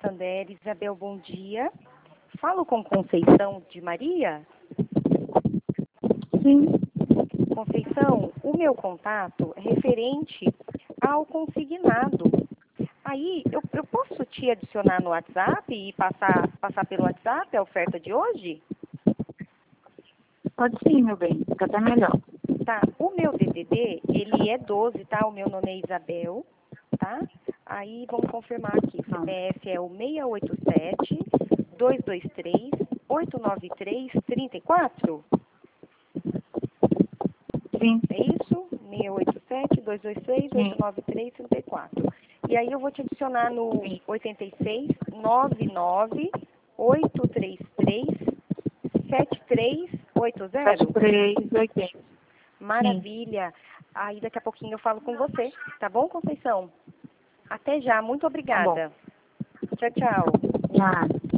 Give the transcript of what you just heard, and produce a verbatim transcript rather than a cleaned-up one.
Santander. Isabel, bom dia. Falo com Conceição de Maria? Sim. Conceição, o meu contato é referente ao consignado. Aí, eu, eu posso te adicionar no WhatsApp e passar, passar pelo WhatsApp a oferta de hoje? Pode sim, meu bem. Fica até melhor. Tá, o meu D D D, ele é doze, tá? O meu nome é Isabel, tá? Aí, vamos confirmar aqui. O C P F é o seis oito sete, dois dois três, oito nove três, três quatro? Sim. É isso? seis oito sete, dois dois três, oito nove três, três quatro. E aí eu vou te adicionar no Sim. oitenta e seis, nove nove, oito três três, sete três oito zero? sete três oitenta. Maravilha. Aí daqui a pouquinho eu falo com você. Tá bom, Conceição? Até já. Muito Tá bom. obrigada. Tchau, tchau. Nada.